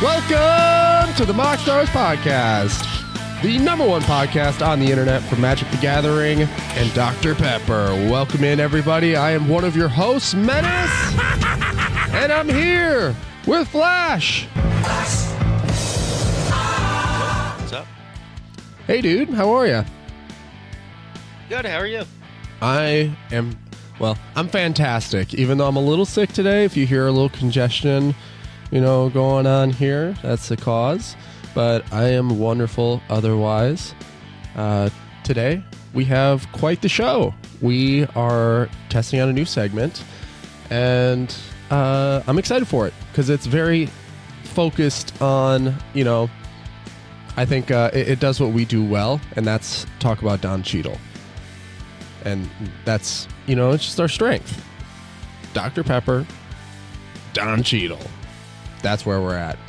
Welcome to the Mock Stars Podcast, the number one podcast on the internet for Magic the Gathering and Dr. Pepper. Welcome in, everybody. I am one of your hosts, Menace, and I'm here with Flash. What's up? Hey, dude. How are you? Good, how are you? I'm fantastic, even though I'm a little sick today. If you hear a little congestion, going on here, that's the cause. But I am wonderful otherwise. Today, we have quite the show. We are testing out a new segment, and I'm excited for it because it's very focused on, I think it does what we do well, and that's talk about Don Cheadle. And that's, it's just our strength. Dr. Pepper, Don Cheadle. That's where we're at.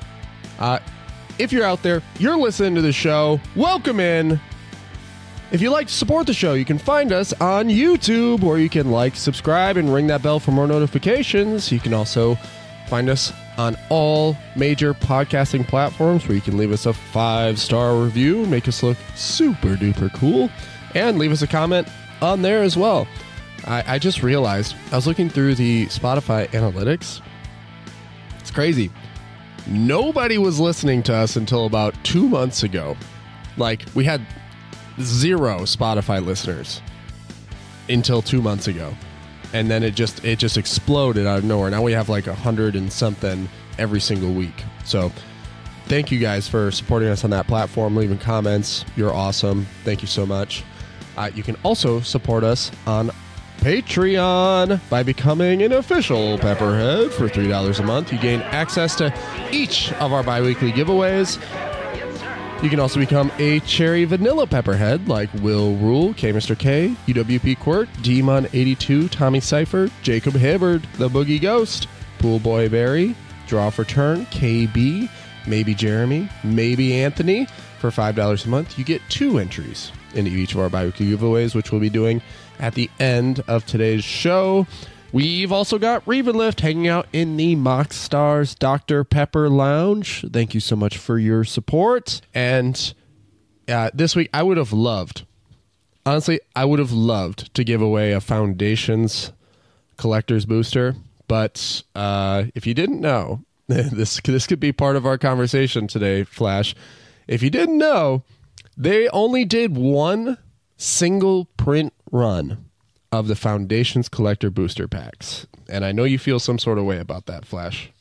If you're out there, you're listening to the show, welcome in. If you'd like to support the show, you can find us on YouTube, or you can subscribe, and ring that bell for more notifications. You can also find us on all major podcasting platforms where you can leave us a 5-star review, make us look super duper cool, and leave us a comment on there as well. I just realized, I was looking through the Spotify analytics. It's crazy. Nobody was listening to us until about 2 months ago. We had 0 Spotify listeners until 2 months ago. And then it just exploded out of nowhere. Now we have 100 and something every single week. So thank you guys for supporting us on that platform, leaving comments. You're awesome. Thank you so much. You can also support us on Patreon by becoming an official Pepperhead for $3 a month. You gain access to each of our bi-weekly giveaways. You can also become a Cherry Vanilla Pepperhead like Will Rule, K Mr. K, UWP Quirt, Demon82, Tommy Cypher, Jacob Hibbard, The Boogie Ghost, Pool Boy Barry, Draw for Turn, KB, Maybe Jeremy, Maybe Anthony. For $5 a month, you get 2 entries into each of our bi-weekly giveaways, which we'll be doing at the end of today's show. We've also got Ravenlift hanging out in the Mock Stars Dr. Pepper Lounge. Thank you so much for your support. And this week, I would have loved to give away a Foundations Collector's Booster. But if you didn't know, this could be part of our conversation today, Flash. If you didn't know, they only did one single print run of the Foundations Collector Booster Packs. And I know you feel some sort of way about that, Flash.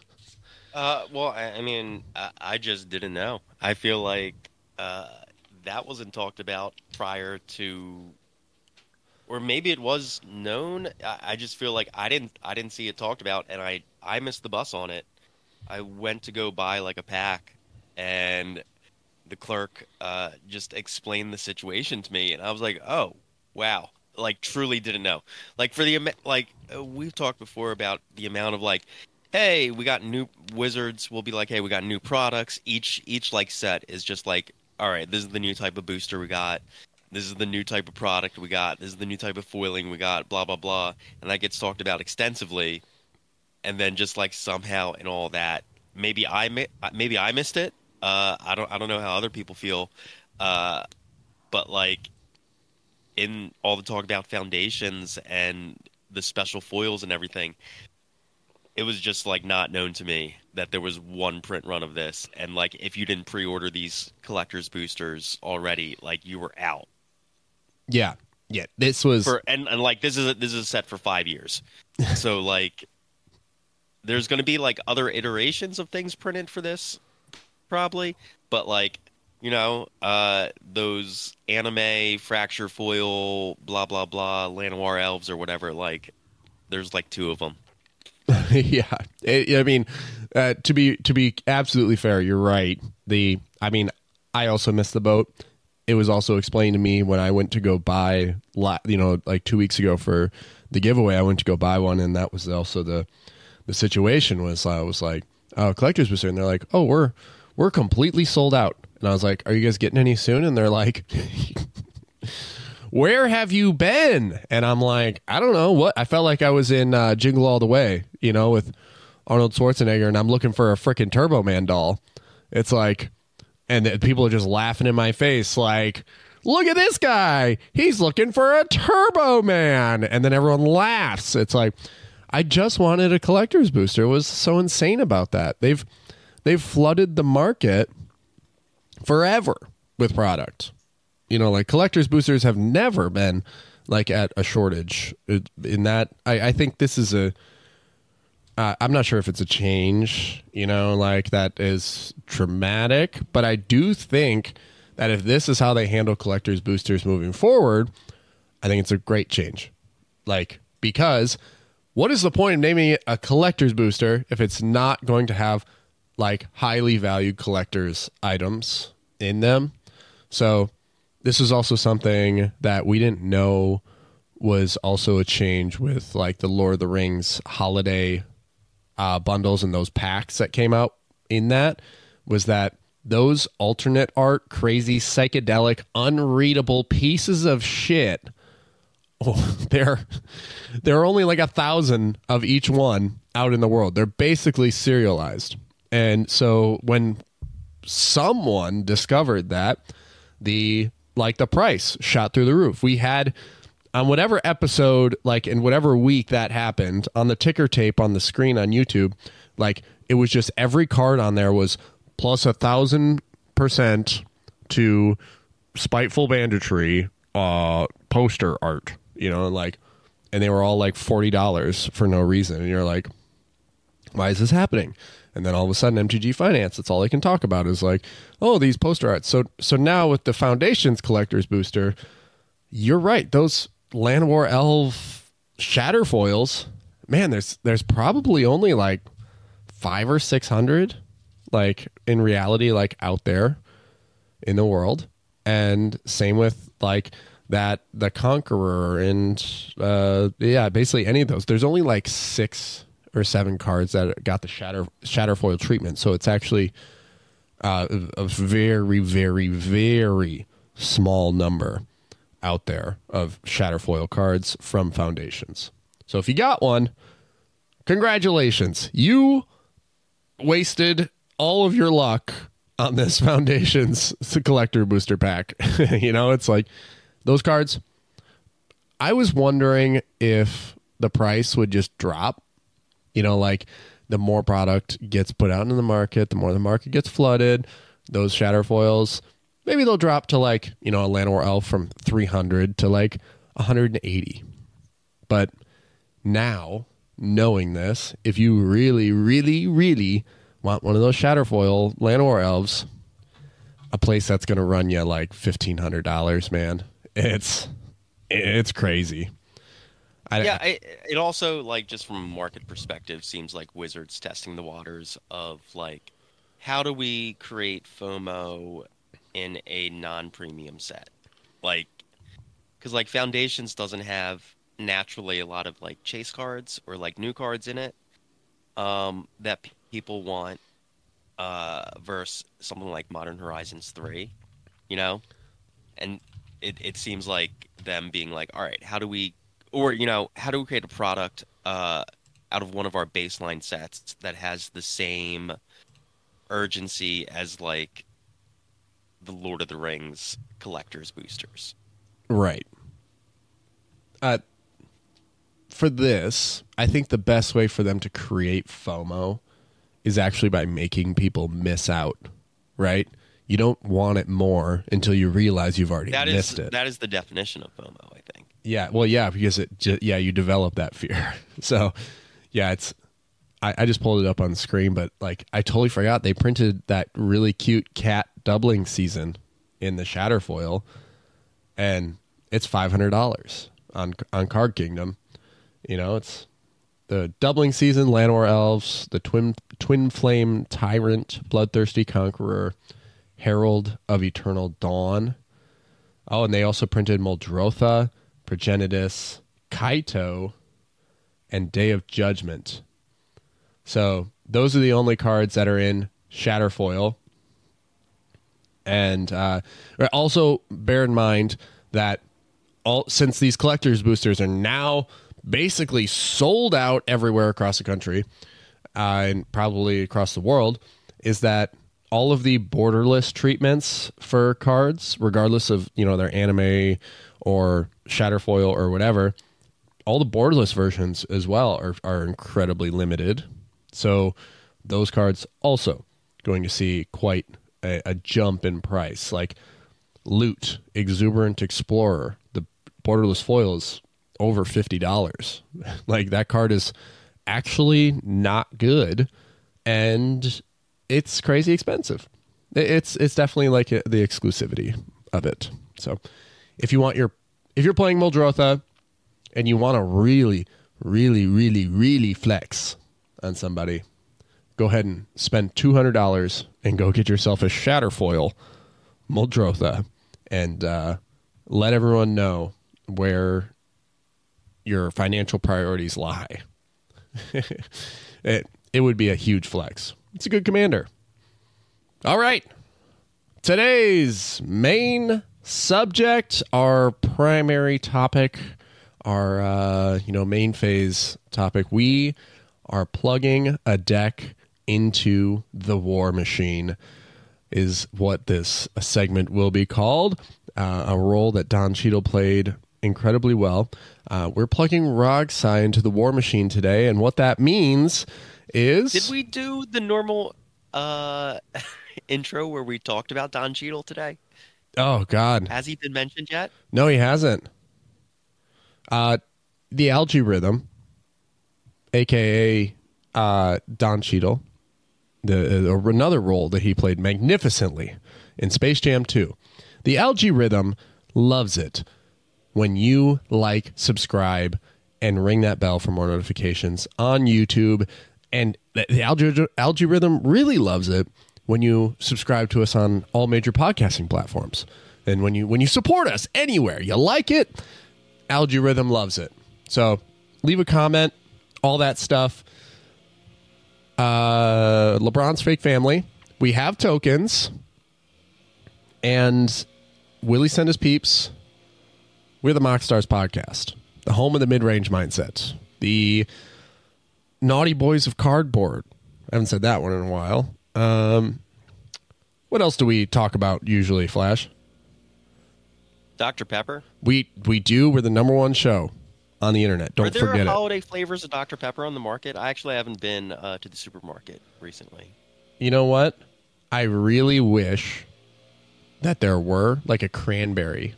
I just didn't know. I feel like that wasn't talked about prior to, or maybe it was known. I just feel like I didn't see it talked about, and I missed the bus on it. I went to go buy a pack, and the clerk just explained the situation to me, and I was like, oh, wow. Truly didn't know. We've talked before about the amount of hey, we got new Wizards. We'll be hey, we got new products. Each set is just all right, this is the new type of booster we got. This is the new type of product we got. This is the new type of foiling we got, blah, blah, blah. And that gets talked about extensively. And then just somehow in all that, maybe I missed it. I don't know how other people feel, but in all the talk about Foundations and the special foils and everything, it was just not known to me that there was one print run of this, and if you didn't pre-order these collector's boosters already, you were out. Yeah. This was this is a set for 5 years, so there's going to be other iterations of things printed for this. Probably, but those anime fracture foil, blah blah blah, Llanowar elves or whatever. There's 2 of them. Yeah, to be absolutely fair, you're right. I also missed the boat. It was also explained to me when I went to go buy, 2 weeks ago for the giveaway. I went to go buy one, and that was also the situation. I was like, oh, collector's booster, and they're like, oh, we're completely sold out. And I was like, are you guys getting any soon? And they're like, where have you been? And I'm like, I don't know what. I felt like I was in Jingle All the Way, with Arnold Schwarzenegger and I'm looking for a freaking Turbo Man doll. It's like, and people are just laughing in my face like, look at this guy. He's looking for a Turbo Man. And then everyone laughs. It's like, I just wanted a collector's booster. What's so insane about that? They've flooded the market forever with product. You know, like collector's boosters have never been like at a shortage in that. I think this is I'm not sure if it's a change, you know, like that is dramatic, but I do think that if this is how they handle collector's boosters moving forward, I think it's a great change. Like, because what is the point of naming it a collector's booster if it's not going to have like highly valued collector's items in them? So this is also something that we didn't know was also a change with like the Lord of the Rings holiday bundles and those packs that came out in that, was that those alternate art, crazy, psychedelic, unreadable pieces of shit, there are only like 1,000 of each one out in the world. They're basically serialized. And so when someone discovered that, the price shot through the roof. We had on whatever episode, like in whatever week that happened, on the ticker tape on the screen on YouTube, like it was just every card on there was plus 1,000% to spiteful banditry poster art, you know, like, and they were all like $40 for no reason. And you're like, why is this happening? And then all of a sudden MTG Finance, that's all they can talk about is like, oh, these poster arts. So now with the Foundation's collector's booster, you're right. Those Land War Elf shatter foils, man, there's probably only like 500 or 600 like in reality, like out there in the world. And same with like that, the Conqueror and basically any of those. There's only like 6 or 7 cards that got the shatter foil treatment. So it's actually a very, very, very small number out there of shatter foil cards from Foundations. So if you got one, congratulations. You wasted all of your luck on this Foundations collector booster pack. You know, it's like those cards. I was wondering if the price would just drop. You know, like the more product gets put out into the market, the more the market gets flooded, those shatter foils, maybe they'll drop to like, you know, a Land War Elf from 300 to like 180. But now, knowing this, if you really, really, really want one of those shatter foil Land War Elves, a place that's going to run you like $1,500, man. It's crazy. It also, like, just from a market perspective, seems like Wizards testing the waters of, like, how do we create FOMO in a non-premium set? Like, because, like, Foundations doesn't have naturally a lot of, like, chase cards or, like, new cards in it that people want versus something like Modern Horizons 3, you know? And it seems like them being like, all right, how do we create a product out of one of our baseline sets that has the same urgency as like the Lord of the Rings collector's boosters? Right. For this, I think the best way for them to create FOMO is actually by making people miss out, right? You don't want it more until you realize you've already missed it. That is the definition of FOMO, I think. Yeah, well, yeah, because you develop that fear. So, yeah, I just pulled it up on the screen, but like I totally forgot they printed that really cute cat doubling season in the shatter foil, and it's $500 on Card Kingdom. You know, it's the doubling season, Land War Elves, the Twin Flame Tyrant, Bloodthirsty Conqueror, Herald of Eternal Dawn. Oh, and they also printed Muldrotha, Progenitus, Kaito, and Day of Judgment. So those are the only cards that are in Shatterfoil. And also bear in mind that since these collector's boosters are now basically sold out everywhere across the country, and probably across the world, is that all of the borderless treatments for cards, regardless of, their anime or Shatterfoil or whatever, all the borderless versions as well are incredibly limited. So those cards also going to see quite a jump in price. Like Loot, Exuberant Explorer, the borderless foil is over $50. Like that card is actually not good, and it's crazy expensive. It's definitely like the exclusivity of it. So if you're playing Muldrotha and you want to really, really, really, really flex on somebody, go ahead and spend $200 and go get yourself a Shatterfoil Muldrotha and let everyone know where your financial priorities lie. It would be a huge flex. It's a good commander. All right. Today's main subject, our primary topic, our main phase topic. We are plugging a deck into the war machine, is what this segment will be called. A role that Don Cheadle played incredibly well. We're plugging Rogsai into the war machine today, and what that means is... Did we do the normal intro where we talked about Don Cheadle today? Oh, God. Has he been mentioned yet? No, he hasn't. The Algae Rhythm, a.k.a. Don Cheadle, another role that he played magnificently in Space Jam 2. The Algae Rhythm loves it when you like, subscribe, and ring that bell for more notifications on YouTube. And the Algae Rhythm really loves it when you subscribe to us on all major podcasting platforms. And when you support us anywhere, you like it, Algae Rhythm loves it. So leave a comment, all that stuff. LeBron's Fake Family. We have tokens. And Willie Send Us Peeps. We're the Mock Stars Podcast, the home of the mid-range mindset, the Naughty Boys of Cardboard. I haven't said that one in a while. What else do we talk about usually, Flash? Dr. Pepper? We do. We're the number one show on the internet. Don't forget it. Are there holiday flavors of Dr. Pepper on the market? I actually haven't been to the supermarket recently. You know what? I really wish that there were, like a cranberry.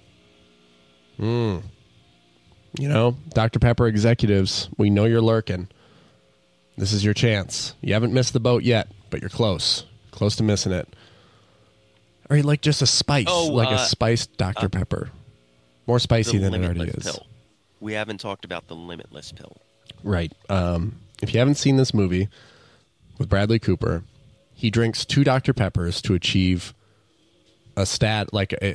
Dr. Pepper executives, we know you're lurking. This is your chance. You haven't missed the boat yet, but you're close. Close to missing it. Or like just a spice, a spiced Dr. Pepper. More spicy than it already is. Pill. We haven't talked about the Limitless pill. Right. If you haven't seen this movie with Bradley Cooper, he drinks 2 Dr. Peppers to achieve a state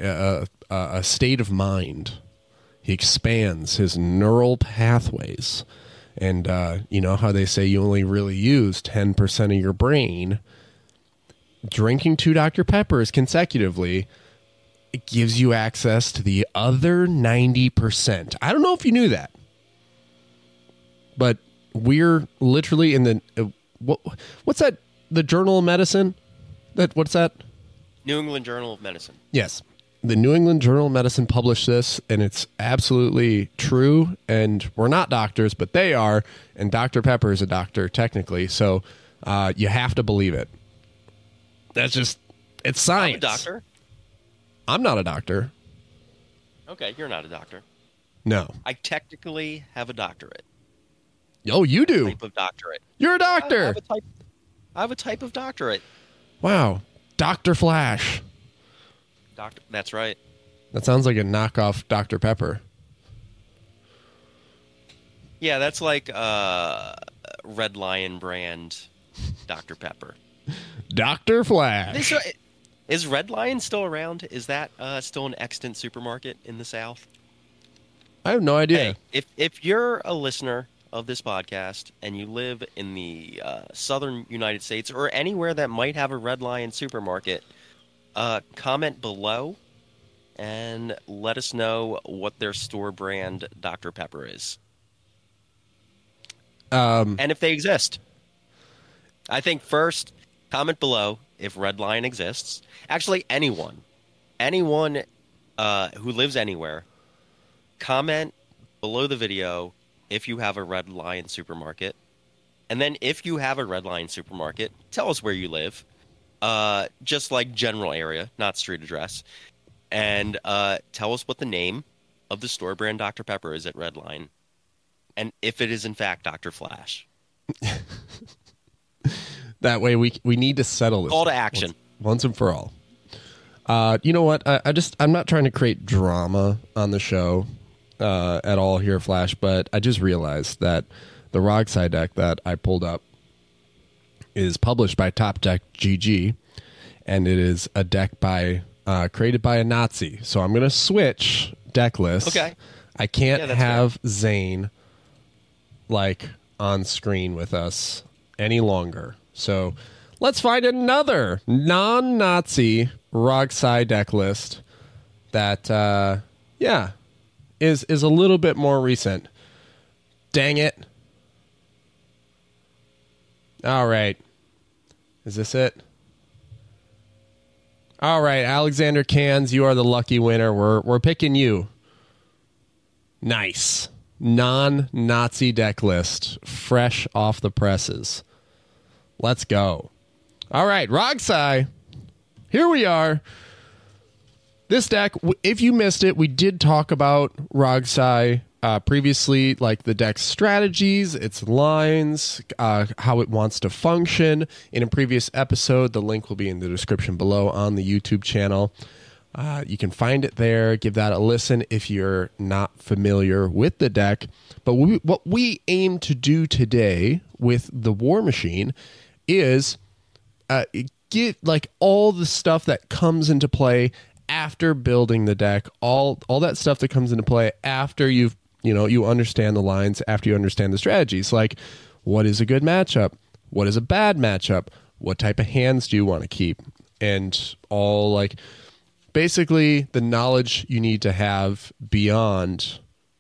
of mind. He expands his neural pathways. And you know how they say you only really use 10% of your brain? Drinking 2 Dr. Peppers consecutively, it gives you access to the other 90%. I don't know if you knew that. But we're literally in the... what's that? The Journal of Medicine? What's that? New England Journal of Medicine. Yes. The New England Journal of Medicine published this, and it's absolutely true. And we're not doctors, but they are. And Dr. Pepper is a doctor, technically. So you have to believe it. That's just, it's science. I'm a doctor. I'm not a doctor. Okay, you're not a doctor. No. I technically have a doctorate. Oh, you do? Type of doctorate. You're a doctor. I have a type of doctorate. Wow. Dr. Flash. That's right. That sounds like a knockoff Dr. Pepper. Yeah, that's like Red Lion brand Dr. Pepper. Dr. Flash. Is Red Lion still around? Is that still an extant supermarket in the South? I have no idea. Hey, if you're a listener of this podcast and you live in the southern United States or anywhere that might have a Red Lion supermarket, comment below and let us know what their store brand Dr. Pepper is. And if they exist. I think first, comment below if Redline exists. Actually, anyone who lives anywhere, comment below the video if you have a Red Lion supermarket. And then if you have a Red Lion supermarket, tell us where you live. Just like general area, not street address. And tell us what the name of the store brand Dr. Pepper is at Red Lion. And if it is in fact Dr. Flash. That way we need to settle this. Call to action. Once and for all. You know what? I'm not trying to create drama on the show at all here, Flash, but I just realized that the Rogsai deck that I pulled up is published by Top Deck GG, and it is a deck created by a Nazi. So I'm going to switch deck lists. Okay. I can't have Zane on screen with us any longer. So let's find another non-Nazi Rogsai deck list that, is a little bit more recent. Dang it. All right. Is this it? All right, Alexander Cans, you are the lucky winner. We're picking you. Nice. Non-Nazi deck list. Fresh off the presses. Let's go. All right, Rogsai. Here we are. This deck, if you missed it, we did talk about Rogsai previously, like the deck's strategies, its lines, how it wants to function. In a previous episode, the link will be in the description below on the YouTube channel. You can find it there. Give that a listen if you're not familiar with the deck. But what we aim to do today with the War Machine is get all the stuff that comes into play after building the deck, all that stuff that comes into play after you understand the lines, after you understand the strategies, like what is a good matchup, what is a bad matchup, what type of hands do you want to keep, and all basically the knowledge you need to have beyond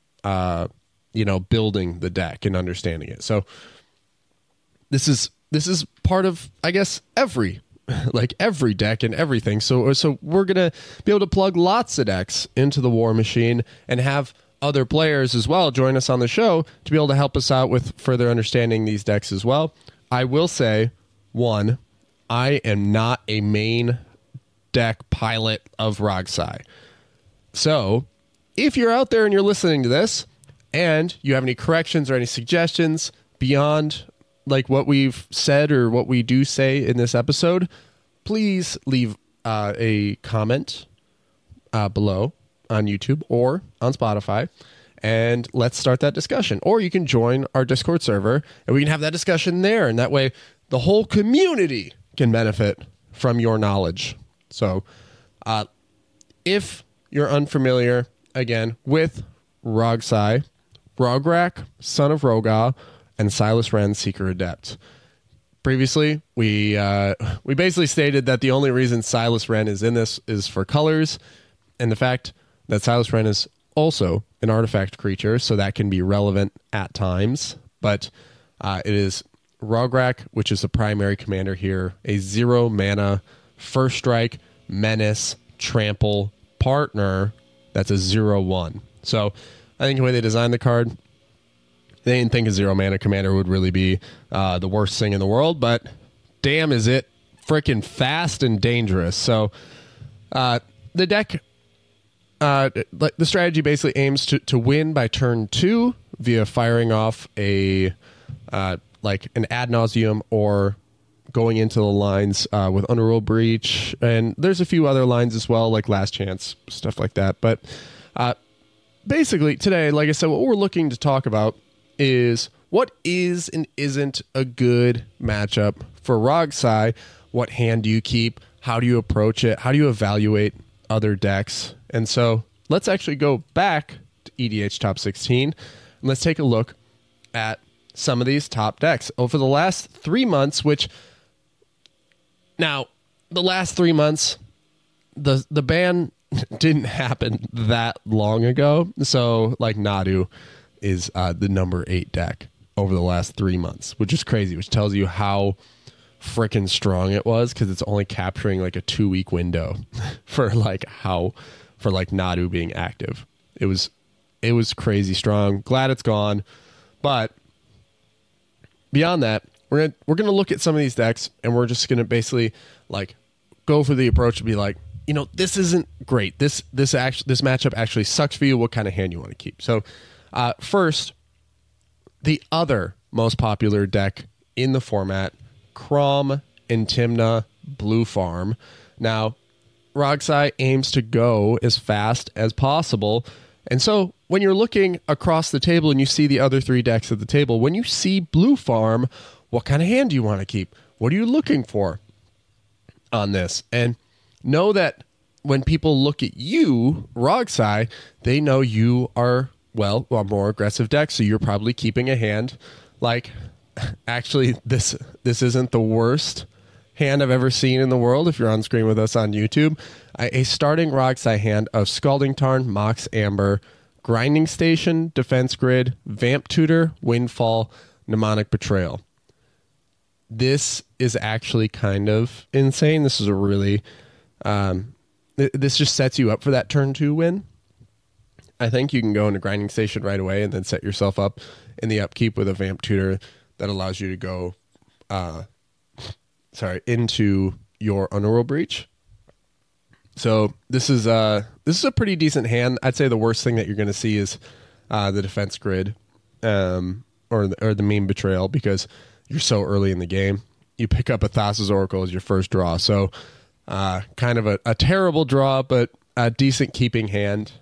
building the deck and understanding it. So this is part of, I guess, every deck and everything. So we're going to be able to plug lots of decks into the War Machine and have other players as well join us on the show to be able to help us out with further understanding these decks as well. I will say, one, I am not a main deck pilot of Rogsai. So if you're out there and you're listening to this and you have any corrections or any suggestions beyond what we've said or what we do say in this episode, please leave a comment below on YouTube or on Spotify, and let's start that discussion. Or you can join our Discord server, and we can have that discussion there, and that way the whole community can benefit from your knowledge. So if you're unfamiliar, again, with Rogsai, Rograk, Son of Roga, and Silas Ren, Seeker Adept. Previously, we basically stated that the only reason Silas Ren is in this is for colors, and the fact that Silas Ren is also an artifact creature, so that can be relevant at times. But it is Rograk, which is the primary commander here, a 0 mana, first strike, menace, trample partner. That's a 0/1. So I think the way they designed the card, they didn't think a 0 mana commander would really be the worst thing in the world, but damn is it freaking fast and dangerous. So the deck, the strategy basically aims to win by turn 2 via firing off an ad nauseum or going into the lines with Underworld Breach. And there's a few other lines as well, like Last Chance, stuff like that. But basically today, like I said, what we're looking to talk about is what is and isn't a good matchup for Rogsai. What hand do you keep? How do you approach it? How do you evaluate other decks? And so let's actually go back to EDH Top 16 and let's take a look at some of these top decks over the last 3 months, which now the last 3 months, the ban didn't happen that long ago. So Nadu is the number 8 deck over the last 3 months, which is crazy, which tells you how freaking strong it was, because it's only capturing like a 2-week window for Nadu being active. It was crazy strong. Glad it's gone. But beyond that, we're gonna look at some of these decks, and we're just gonna basically like go for the approach to be like, this isn't great. This matchup actually sucks for you. What kind of hand you want to keep? So first, the other most popular deck in the format, Kraum and Tymna Blue Farm. Now, Rogsai aims to go as fast as possible. And so when you're looking across the table and you see the other 3 decks at the table, when you see Blue Farm, what kind of hand do you want to keep? What are you looking for on this? And know that when people look at you, Rogsai, they know you are, a more aggressive deck, so you're probably keeping a hand. Like, actually, this isn't the worst hand I've ever seen in the world. If you're on screen with us on YouTube, a starting Rogsai hand of Scalding Tarn, Mox Amber, Grinding Station, Defense Grid, Vamp Tutor, Windfall, Mnemonic Betrayal. This is actually kind of insane. This is a really... this just sets you up for that turn 2 win. I think you can go into Grinding Station right away and then set yourself up in the upkeep with a Vamp Tutor that allows you to go into your Underworld Breach. So this is a pretty decent hand. I'd say the worst thing that you're going to see is the Defense Grid or the Meme Betrayal, because you're so early in the game. You pick up a Thassa's Oracle as your first draw. So kind of a terrible draw, but a decent keeping hand.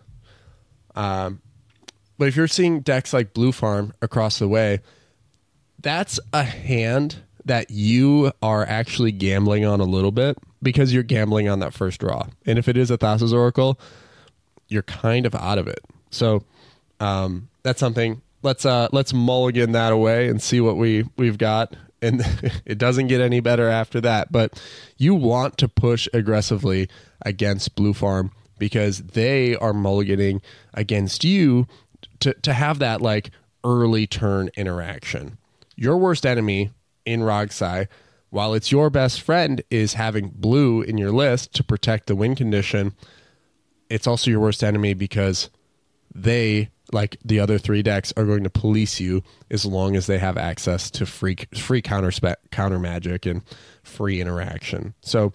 But if you're seeing decks like Blue Farm across the way, that's a hand that you are actually gambling on a little bit, because you're gambling on that first draw. And if it is a Thassa's Oracle, you're kind of out of it. So that's something. Let's mulligan that away and see what we've got. And it doesn't get any better after that. But you want to push aggressively against Blue Farm, because they are mulliganing against you to have that like early turn interaction. Your worst enemy in Rogsai, while it's your best friend, is having blue in your list to protect the win condition. It's also your worst enemy because they, like the other 3 decks, are going to police you as long as they have access to free counter magic and free interaction. So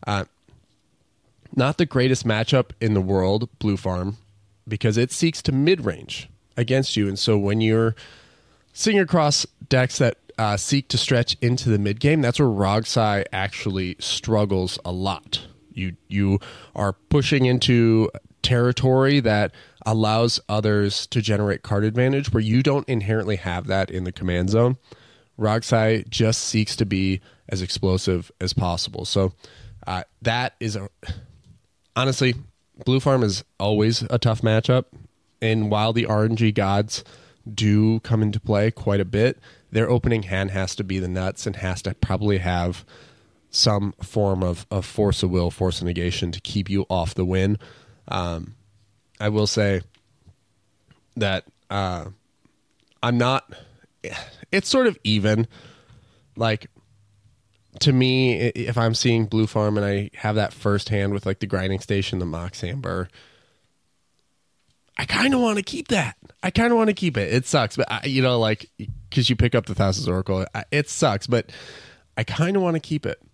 not the greatest matchup in the world, Blue Farm, because it seeks to mid-range against you. And so when you're seeing across decks that seek to stretch into the mid-game, that's where Rogsai actually struggles a lot. You are pushing into territory that allows others to generate card advantage where you don't inherently have that in the command zone. Rogsai just seeks to be as explosive as possible. So that is honestly, Blue Farm is always a tough matchup. And while the RNG gods do come into play quite a bit, their opening hand has to be the nuts and has to probably have some form of force of will, force of negation to keep you off the win. I will say that I'm not... It's sort of even. Like, to me, if I'm seeing Blue Farm and I have that first hand with like the Grinding Station, the Mox Amber, I kind of want to keep that. I kind of want to keep it. It sucks, but like, because you pick up the Thassa's Oracle, it sucks, but I kind of want to keep it.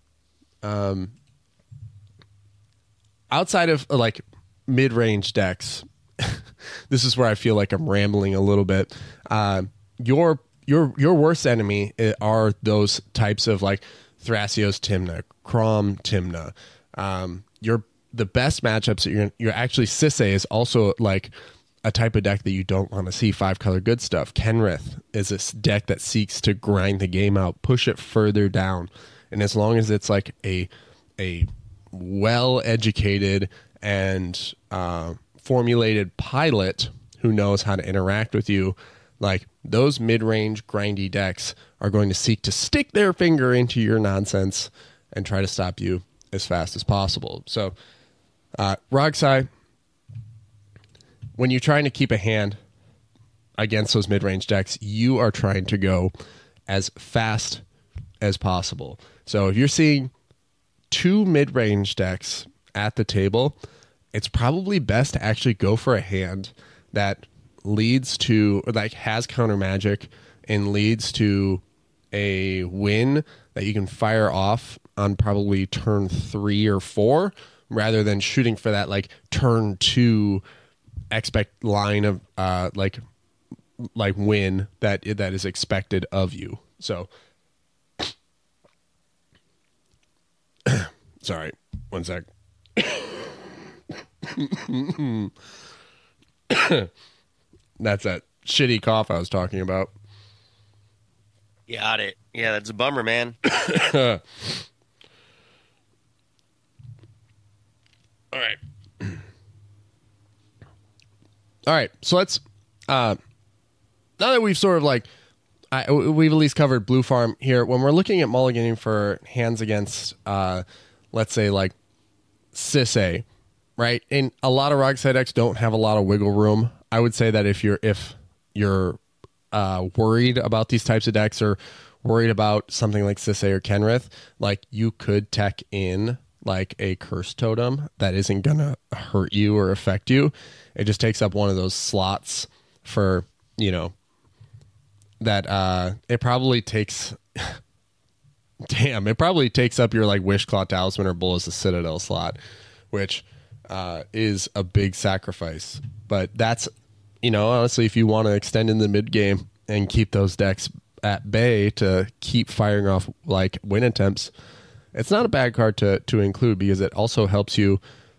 Outside of like mid-range decks, this is where I feel like I'm rambling a little bit. Your worst enemy are those types of like Thrasios Tymna, Kraum Tymna. The best matchups that you're actually Sisay is also like a type of deck that you don't want to see 5-color good stuff. Kenrith is this deck that seeks to grind the game out, push it further down. And as long as it's like a well-educated and formulated pilot who knows how to interact with you, like those mid-range grindy decks are going to seek to stick their finger into your nonsense and try to stop you as fast as possible. So Rogsai, when you're trying to keep a hand against those mid-range decks, you are trying to go as fast as possible. So if you're seeing 2 mid-range decks at the table, it's probably best to actually go for a hand that leads to, or like has counter magic and leads to a win that you can fire off on probably turn 3 or 4, rather than shooting for that like turn 2 expect line of like win that is expected of you. So sorry, one sec. That's that shitty cough I was talking about. Got it. Yeah, that's a bummer, man. All right. All right. So let's, now that we've sort of like, we've at least covered Blue Farm here. When we're looking at mulliganing for hands against, let's say like Sisay, right? And a lot of Rogside decks don't have a lot of wiggle room. I would say that if you're worried about these types of decks, or worried about something like Sisay or Kenrith, like you could tech in like a Curse Totem that isn't gonna hurt you or affect you. It just takes up one of those slots for, you know, that it probably takes it probably takes up your like Wishclaw Talisman or Bull as a Citadel slot, which is a big sacrifice. But that's, you know, honestly, if you want to extend in the mid game and keep those decks at bay to keep firing off like win attempts, it's not a bad card to include, because it also helps you,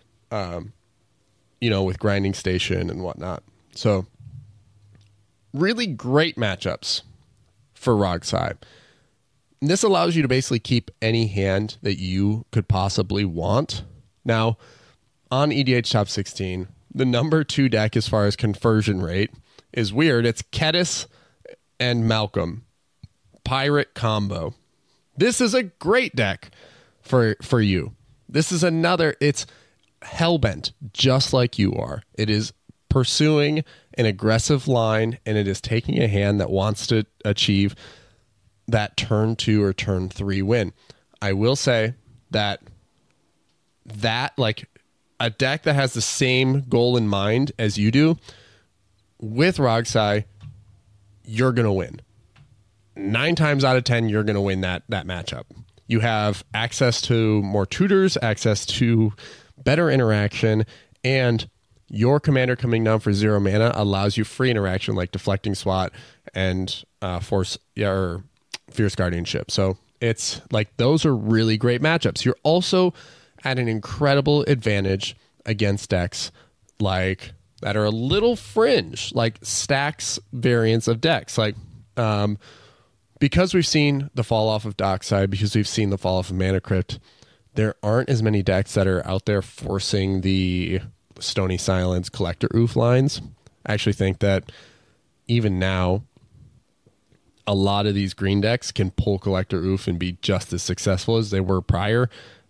you know, with Grinding Station and whatnot. So really great matchups for Rogsai. This allows you to basically keep any hand that you could possibly want. Now, on EDH Top 16, the number 2 deck as far as conversion rate is weird. It's Kediss and Malcolm. Pirate combo. This is a great deck for you. This is another, it's hellbent, just like you are. It is pursuing an aggressive line, and it is taking a hand that wants to achieve that turn 2 or turn 3 win. I will say that like a deck that has the same goal in mind as you do, with Rogsai, you're going to win. 9 times out of 10, you're going to win that matchup. You have access to more tutors, access to better interaction, and your commander coming down for 0 mana allows you free interaction like Deflecting Swat and Fierce Guardianship. So it's like, those are really great matchups. You're also at an incredible advantage against decks like that are a little fringe, like Stacks variants of decks. Like, because we've seen the fall off of Dockside, because we've seen the fall off of Mana Crypt, there aren't as many decks that are out there forcing the Stony Silence Collector Oof lines. I actually think that even now, a lot of these green decks can pull Collector Oof and be just as successful as they were prior.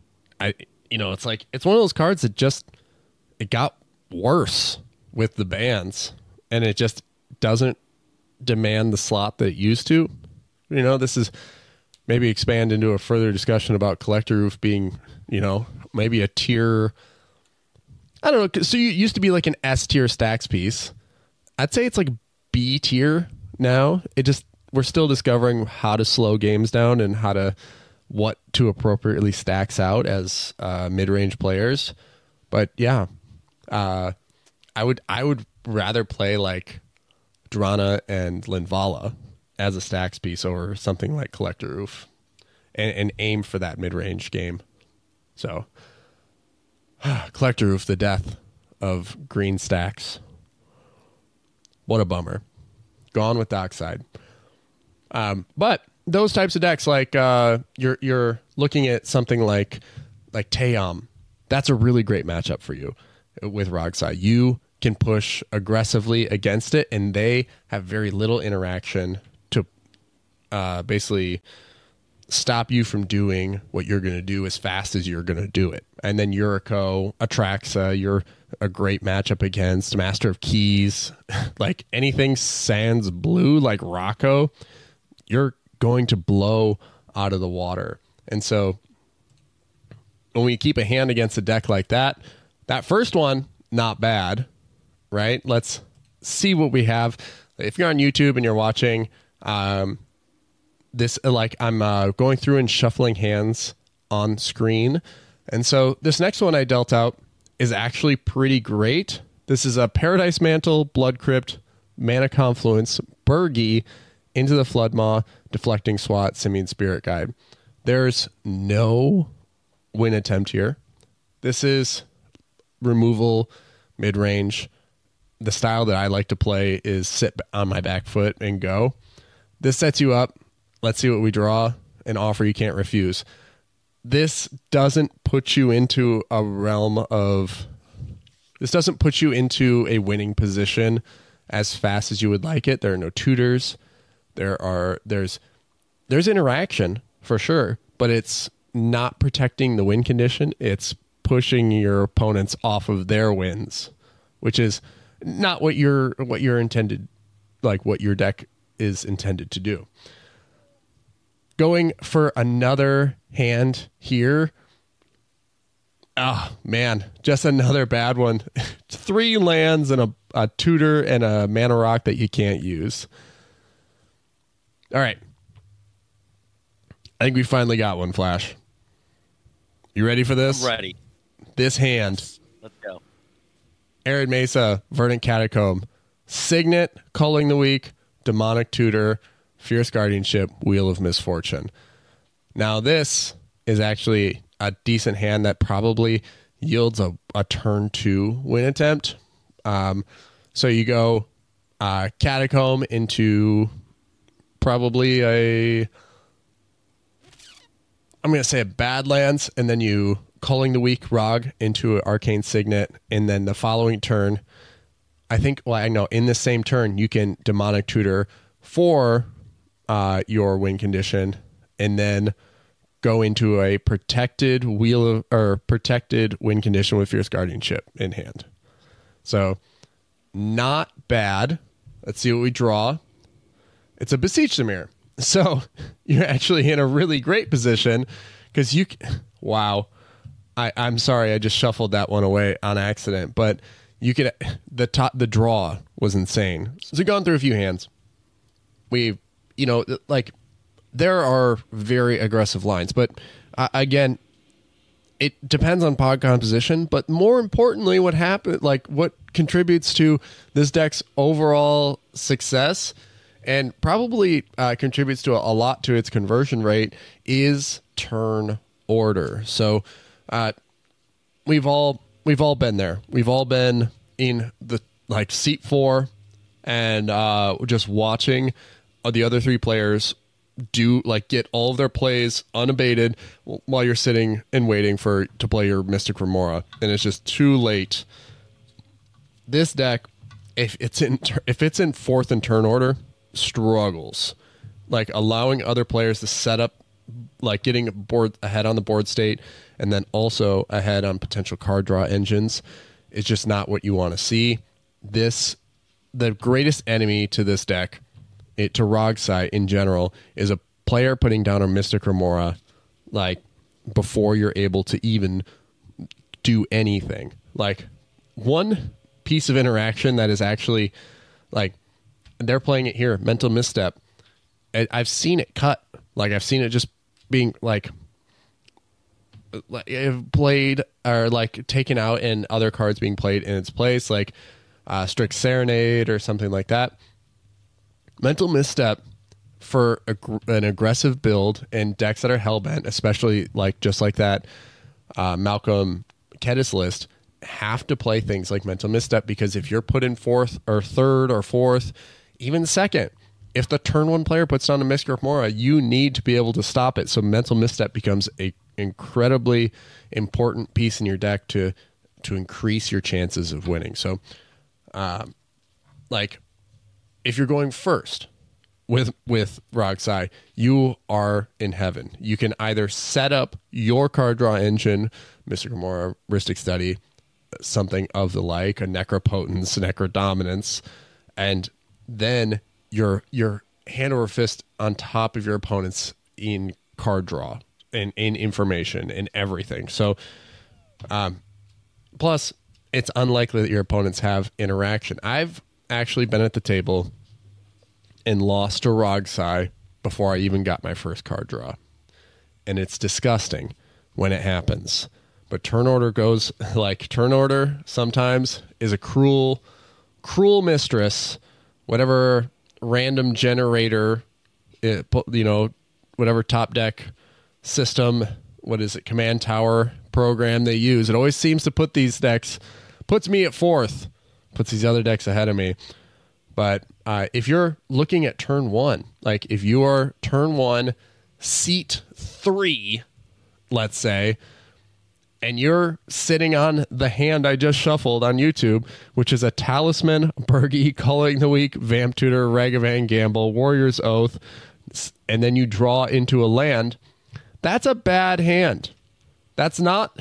It's like, it's one of those cards that it got worse with the bans, and it just doesn't demand the slot that it used to. You know, this is maybe expand into a further discussion about Collector Oof being, you know, maybe a tier, I don't know. So you used to be like an S tier stacks piece. I'd say it's like B tier now. We're still discovering how to slow games down and what to appropriately stacks out as mid-range players. But yeah, I would rather play like Drana and Linvala as a stacks piece over something like Collector Oof, and aim for that mid-range game. So Collector Oof, the death of green stacks. What a bummer. Gone with Dockside. But those types of decks, like you're looking at something like Taeyam, that's a really great matchup for you with Rogsai. You can push aggressively against it, and they have very little interaction to basically stop you from doing what you're going to do as fast as you're going to do it. And then Yuriko, Atraxa, you're a great matchup against. Master of Keys, like anything sans blue, like Rocco, you're going to blow out of the water. And so when we keep a hand against a deck like that, that first one, not bad, right? Let's see what we have. If you're on YouTube and you're watching this, like I'm going through and shuffling hands on screen. And so this next one I dealt out is actually pretty great. This is a Paradise Mantle, Blood Crypt, Mana Confluence, Burgi, Into the Floodmaw, Deflecting Swat, Simian Spirit Guide. There's no win attempt here. This is removal, mid-range. The style that I like to play is sit on my back foot and go. This sets you up. Let's see what we draw. An offer you can't refuse. This doesn't put you into a realm of... This doesn't put you into a winning position as fast as you would like it. There are no tutors. There's interaction for sure, but it's not protecting the win condition. It's pushing your opponents off of their wins, which is not what you're intended, like what your deck is intended to do. Going for another hand here. Oh man, just another bad one. 3 lands and a tutor and a mana rock that you can't use. All right. I think we finally got one, Flash. You ready for this? I'm ready. This hand. Let's go. Arid Mesa, Verdant Catacomb, Signet, Culling the Weak, Demonic Tutor, Fierce Guardianship, Wheel of Misfortune. Now this is actually a decent hand that probably yields a turn 2 win attempt. So you go Catacomb into probably I'm going to say a Badlands, and then you Culling the Weak Rog into an Arcane Signet, and then the following turn, in the same turn, you can Demonic Tutor for your win condition, and then go into a protected protected win condition with Fierce Guardianship in hand. So not bad. Let's see what we draw. It's a Beseech the Mirror. So you're actually in a really great position because wow. I'm sorry, I just shuffled that one away on accident, but the draw was insane. So we've gone through a few hands. There are very aggressive lines, but again, it depends on pod composition, but more importantly, what contributes to this deck's overall success and probably contributes to a lot to its conversion rate is turn order. So we've all been there. We've all been in the seat 4 and just watching the other 3 players get all of their plays unabated while you're sitting and waiting to play your Mystic Remora, and it's just too late. This deck, if it's in 4th and turn order, struggles. Allowing other players to set up, getting ahead on the board state, and then also ahead on potential card draw engines is just not what you want to see. The greatest enemy to this deck, to Rogsai in general, is a player putting down a Mystic Remora before you're able to even do anything. One piece of interaction that is actually they're playing it here, Mental Misstep. I've seen it cut. I've seen it just being played or taken out and other cards being played in its place, Strict Serenade or something like that. Mental Misstep for an aggressive build in decks that are hellbent, especially just like that Malcolm Kedis list, have to play things like Mental Misstep, because if you're put in 4th or 3rd or 4th, even 2nd, if the turn 1 player puts down a Mystic Remora, you need to be able to stop it. So Mental Misstep becomes a incredibly important piece in your deck to increase your chances of winning. So if you're going first with Rogsai, you are in heaven. You can either set up your card draw engine, Mystic Remora, Rhystic Study, something of the like, a Necropotence, Necrodominance, and then your hand over fist on top of your opponents in card draw and in information and everything. So, plus, it's unlikely that your opponents have interaction. I've actually been at the table and lost to Rogsai before I even got my first card draw. And it's disgusting when it happens. But turn order sometimes is a cruel mistress. Whatever random generator, whatever top deck system, command tower program they use, it always seems to puts me at fourth, puts these other decks ahead of me. But if you're looking at turn one, like if you are turn one, seat 3, let's say, and you're sitting on the hand I just shuffled on YouTube, which is a Talisman, Birgi, Culling the Weak, Vamp Tutor, Ragavan Gamble, Warrior's Oath, and then you draw into a land, that's a bad hand. It's not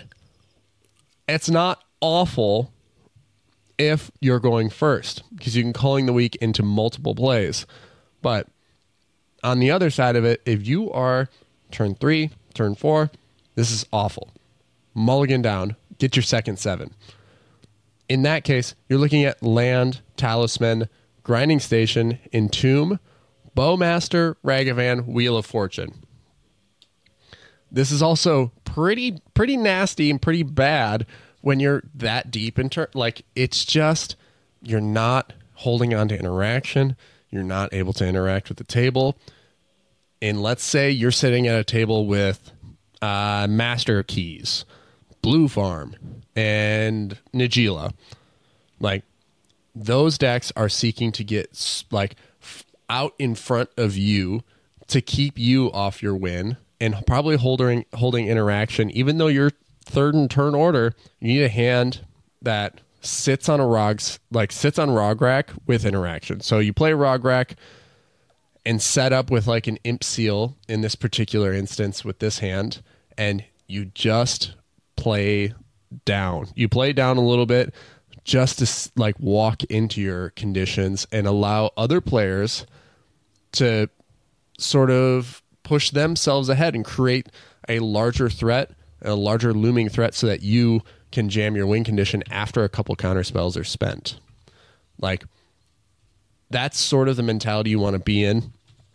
awful if you're going first, because you can Culling the Weak into multiple plays. But on the other side of it, if you are turn 3, turn 4, this is awful. Mulligan down, get your second 7. In that case, you're looking at land, Talisman, Grinding Station, Entomb, Bowmaster, Ragavan, Wheel of Fortune. This is also pretty nasty and pretty bad when you're that deep in turn. Like, it's just, you're not holding on to interaction. You're not able to interact with the table. And let's say you're sitting at a table with Master Keys, Blue Farm, and Najeela. Like, those decks are seeking to get out in front of you to keep you off your win, and probably holding interaction. Even though you're third in turn order, you need a hand that sits on Rograk with interaction. So you play Rograk and set up with like an Imp Seal in this particular instance with this hand, and you just play down. You play down a little bit just to like walk into your conditions and allow other players to sort of push themselves ahead and create a larger threat, a larger looming threat, so that you can jam your win condition after a couple counter spells are spent. Like, that's sort of the mentality you want to be in.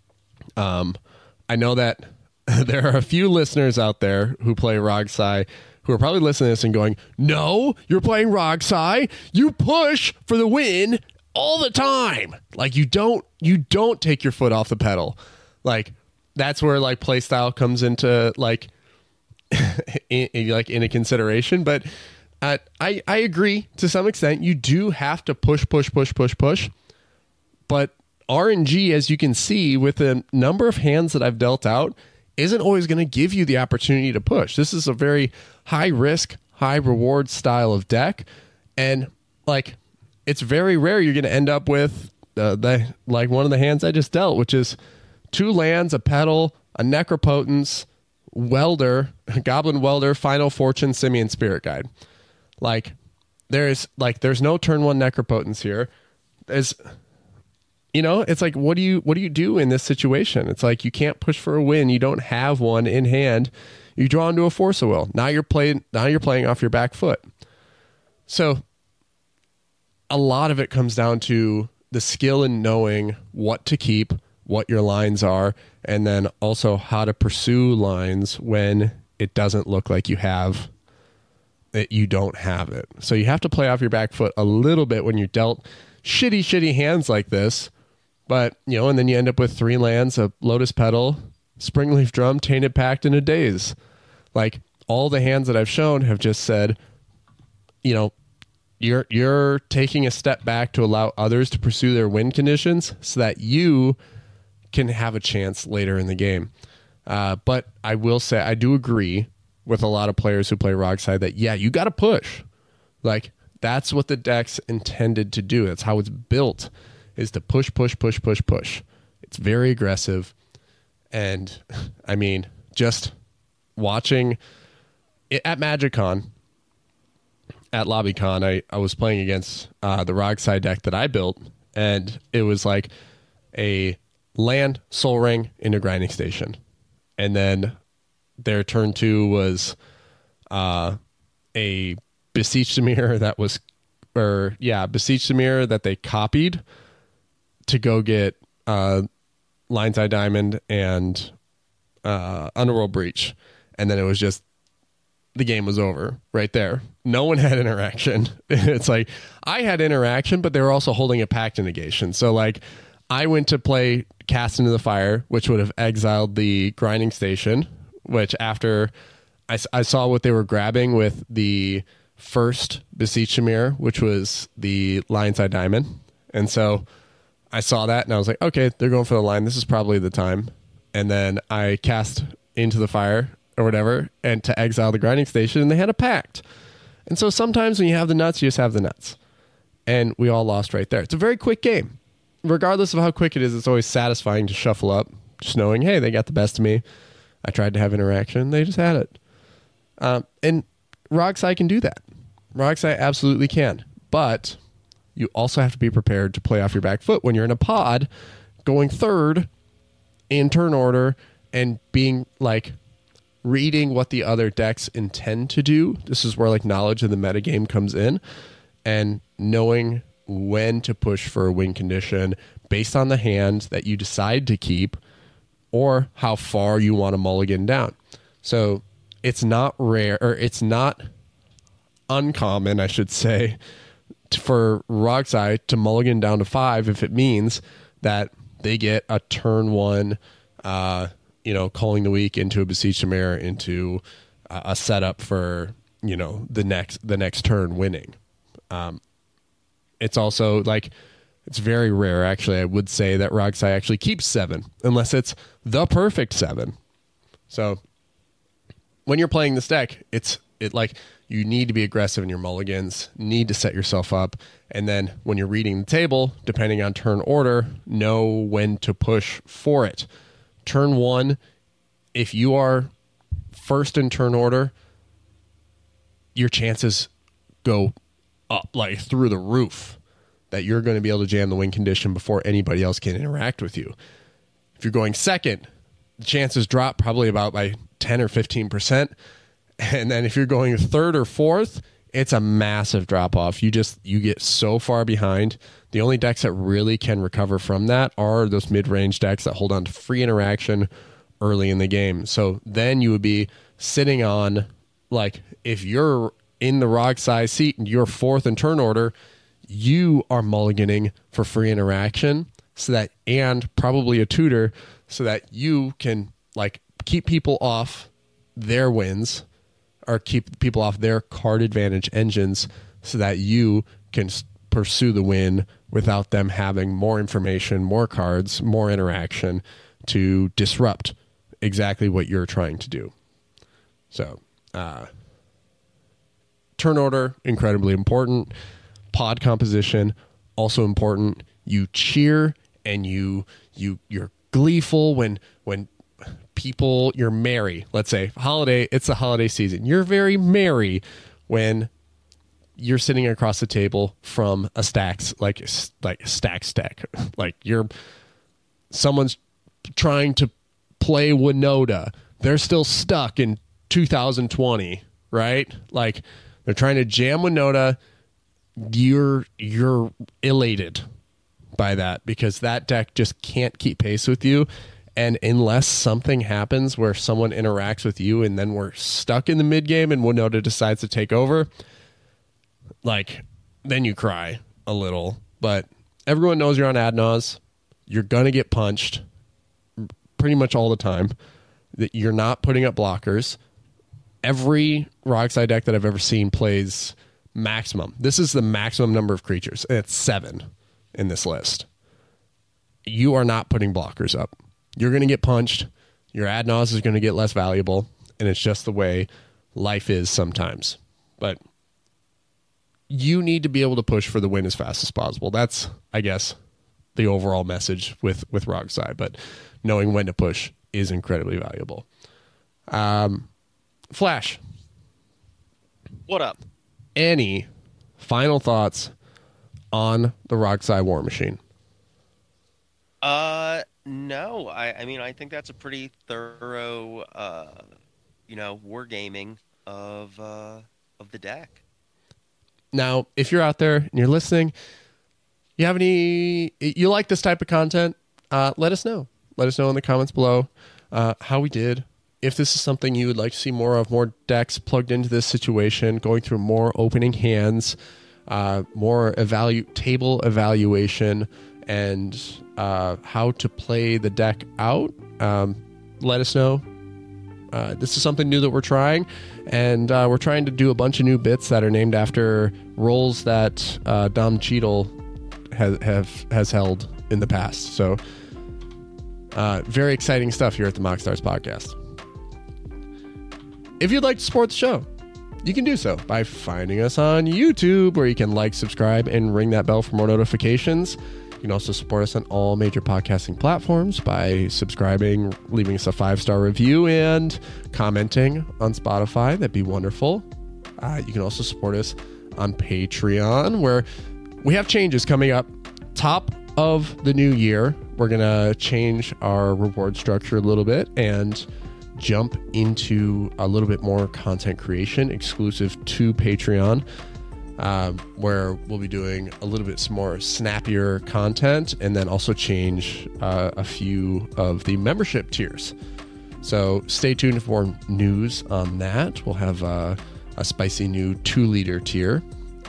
I know that there are a few listeners out there who play Rogsai who are probably listening to this and going, no, you're playing Rogsai. You push for the win all the time. Like, you don't take your foot off the pedal. Like, that's where like play style comes into like in a consideration. But I agree to some extent. You do have to push. But RNG, as you can see with the number of hands that I've dealt out, isn't always going to give you the opportunity to push. This is a very high risk, high reward style of deck. And like, it's very rare you're going to end up with like one of the hands I just dealt, which is 2 lands, a Petal, a Necropotence, Welder, Goblin Welder, Final Fortune, Simian Spirit Guide. Like, there's no turn 1 Necropotence here. It's like, what do you do in this situation? It's like, you can't push for a win. You don't have one in hand. You draw into a Force of Will. Now you're playing off your back foot. So a lot of it comes down to the skill in knowing what to keep, what your lines are, and then also how to pursue lines when it doesn't look like you don't have it. So you have to play off your back foot a little bit when you're dealt shitty hands like this. But, and then you end up with 3 lands, a Lotus Petal, Springleaf Drum, Tainted Pact, and a Daze. Like, all the hands that I've shown have just said, you're taking a step back to allow others to pursue their win conditions so that you can have a chance later in the game. But I will say, I do agree with a lot of players who play Rogsai that, yeah, you got to push. Like, that's what the deck's intended to do. That's how it's built, is to push. It's very aggressive. And I mean, just watching it at MagicCon, at LobbyCon, I was playing against the Rogsai deck that I built, and it was like a land, Soul Ring into Grinding Station. and then their turn 2 was a Beseech the Mirror Beseech the Mirror that they copied to go get Lineside Diamond and Underworld Breach, and then it was just the game was over right there. No one had interaction. It's like I had interaction, but they were also holding a pact negation. So like I went to play Cast into the Fire, which would have exiled the Grinding Station, which after I saw what they were grabbing with the first Beseech the Mirror, which was the Lineside Diamond. And so I saw that and I was like, okay, they're going for the line. This is probably the time. And then I cast Into the Fire or whatever, and to exile the Grinding Station, and they had a pact. And so sometimes when you have the nuts, you just have the nuts. And we all lost right there. It's a very quick game. Regardless of how quick it is, it's always satisfying to shuffle up, just knowing, hey, they got the best of me. I tried to have interaction. They just had it. And Rogsai can do that. Rogsai absolutely can. But you also have to be prepared to play off your back foot when you're in a pod going third in turn order and being like reading what the other decks intend to do. This is where like knowledge of the metagame comes in, and knowing when to push for a win condition based on the hand that you decide to keep or how far you want to mulligan down. So it's not rare, or it's not uncommon, I should say, for Rogsai to mulligan down to 5 if it means that they get a turn 1 calling the week into a Beseech the Mirror into a setup for, the next turn winning. It's also like, it's very rare, actually. I would say that Rogsai actually keeps 7 unless it's the perfect 7. So when you're playing this deck, you need to be aggressive in your mulligans, need to set yourself up. And then when you're reading the table, depending on turn order, know when to push for it. Turn 1, if you are first in turn order, your chances go up like through the roof that you're going to be able to jam the win condition before anybody else can interact with you. If you're going second, the chances drop probably about by 10 or 15%. And then if you're going third or fourth, it's a massive drop off. You get so far behind. The only decks that really can recover from that are those mid-range decks that hold on to free interaction early in the game. So then you would be sitting on, like, if you're in the Rogsai seat and you're fourth in turn order, you are mulliganing for free interaction and probably a tutor so that you can like keep people off their wins or keep people off their card advantage engines so that you can pursue the win without them having more information, more cards, more interaction to disrupt exactly what you're trying to do. So, turn order, incredibly important. Pod composition, also important. You cheer and you're gleeful when people, you're merry. Let's say it's the holiday season. You're very merry when you're sitting across the table from a stacks like stacks deck. Like someone's trying to play Winota. They're still stuck in 2020, right? Like they're trying to jam Winota. You're elated by that because that deck just can't keep pace with you. And unless something happens where someone interacts with you and then we're stuck in the mid game and Winota decides to take over, like then you cry a little. But everyone knows you're on ad nause. You're gonna get punched pretty much all the time. That you're not putting up blockers. Every Rogsai deck that I've ever seen plays maximum. This is the maximum number of creatures. And it's 7 in this list. You are not putting blockers up. You're going to get punched. Your ad nause is going to get less valuable. And it's just the way life is sometimes. But you need to be able to push for the win as fast as possible. That's, I guess, the overall message with Rogsai. But knowing when to push is incredibly valuable. Flash. What up? Any final thoughts on the Rogsai War Machine? No, I mean, I think that's a pretty thorough, wargaming of the deck. Now, if you're out there and you're listening, you like this type of content, let us know. Let us know in the comments below how we did. If this is something you would like to see more of, more decks plugged into this situation, going through more opening hands, more table evaluation, and how to play the deck out, let us know. This is something new that we're trying, and we're trying to do a bunch of new bits that are named after roles that Dom Cheadle has held in the past. So very exciting stuff here at the Mock Stars podcast. If you'd like to support the show, you can do so by finding us on YouTube, where you can like, subscribe, and ring that bell for more notifications. You can also support us on all major podcasting platforms by subscribing, leaving us a 5-star review, and commenting on Spotify. That'd be wonderful. You can also support us on Patreon, where we have changes coming up. Top of the new year, we're going to change our reward structure a little bit and jump into a little bit more content creation exclusive to Patreon, where we'll be doing a little bit more snappier content, and then also change a few of the membership tiers. So stay tuned for news on that. We'll have a spicy new 2-liter tier.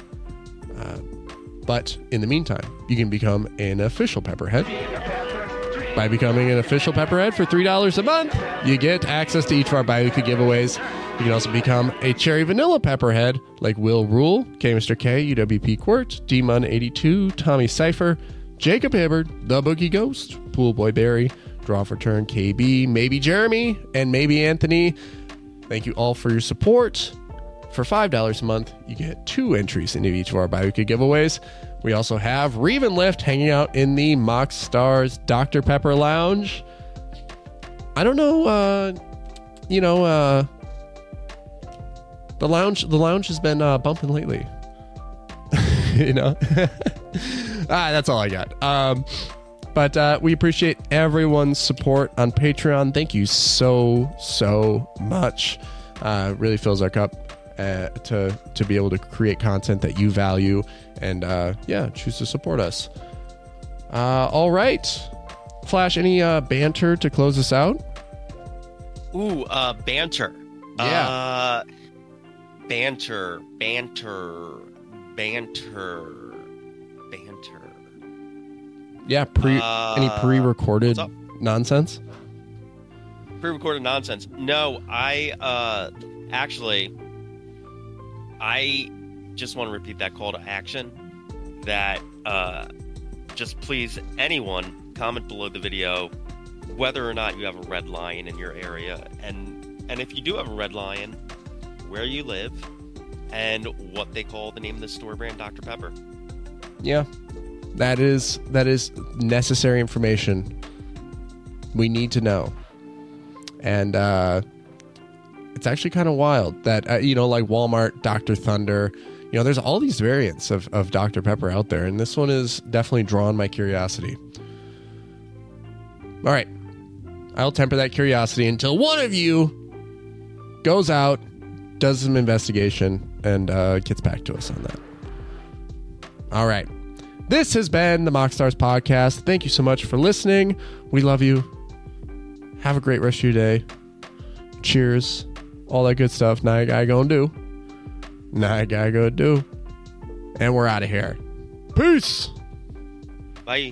But in the meantime, you can become an official Pepperhead. By becoming an official Pepperhead for $3 a month, you get access to each of our bi-weekly giveaways. You can also become a Cherry Vanilla Pepperhead, like Will Rule, K Mr. K, UWP Quirt, DMun82, Tommy Cypher, Jacob Hibbard, The Boogie Ghost, Pool Boy Barry, Draw for Turn KB, maybe Jeremy, and maybe Anthony. Thank you all for your support. For $5 a month, you get 2 entries into each of our bi-weekly giveaways. We also have Reeve and Lift hanging out in the Mock Stars Dr. Pepper Lounge. I don't know, the lounge has been bumping lately. That's all I got. But we appreciate everyone's support on Patreon. Thank you so much. Really fills our cup to be able to create content that you value, and choose to support us. All right, Flash, any banter to close us out? Ooh, banter. Yeah. Banter. Yeah, any pre-recorded nonsense? Pre-recorded nonsense. No, I just want to repeat that call to action. That just please, anyone, comment below the video whether or not you have a Red Lion in your area, and if you do have a Red Lion, where you live, and what they call the name of the store brand Dr. Pepper. Yeah, that is necessary information. We need to know. And it's actually kind of wild that, like Walmart, Dr. Thunder, there's all these variants of Dr. Pepper out there, and this one is definitely drawn my curiosity. All right, I'll temper that curiosity until one of you goes out, does some investigation, and gets back to us on that. All right. This has been the Mock Stars podcast. Thank you so much for listening. We love you. Have a great rest of your day. Cheers. All that good stuff. Now guy gonna do. Now guy gonna do. And we're out of here. Peace. Bye.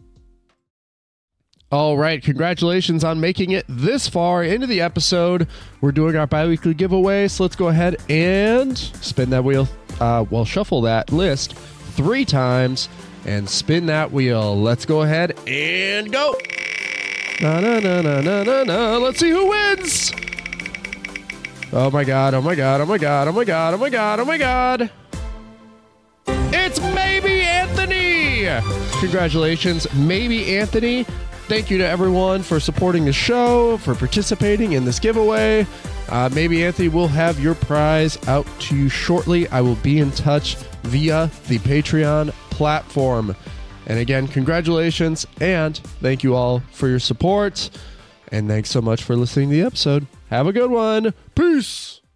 All right, congratulations on making it this far into the episode. We're doing our bi-weekly giveaway, so let's go ahead and spin that wheel. Shuffle that list 3 times and spin that wheel. Let's go ahead and go. Na na na na na na na. Let's see who wins. Oh my god, oh my god, oh my god, oh my god, oh my god, oh my god. It's Maybe Anthony. Congratulations, Maybe Anthony. Thank you to everyone for supporting the show, for participating in this giveaway. Maybe Anthony will have your prize out to you shortly. I will be in touch via the Patreon platform. And again, congratulations, and thank you all for your support. And thanks so much for listening to the episode. Have a good one. Peace.